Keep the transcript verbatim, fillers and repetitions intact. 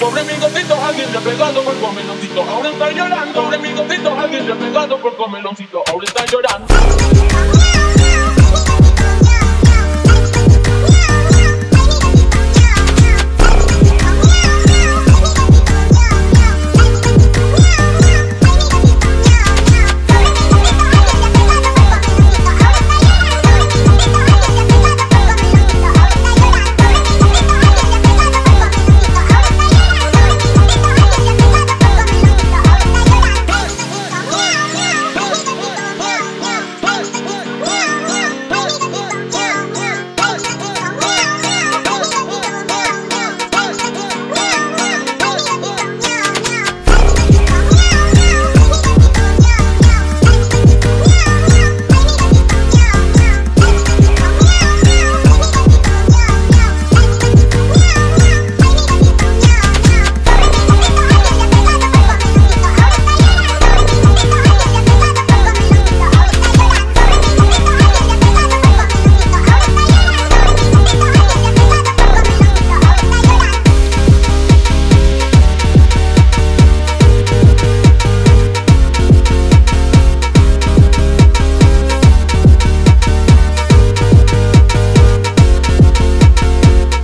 Pobre mi gordito, alguien le ha pegado por comeloncito, ahora está llorando. Pobre mi gordito, alguien le ha pegado por comeloncito, ahora está llorando.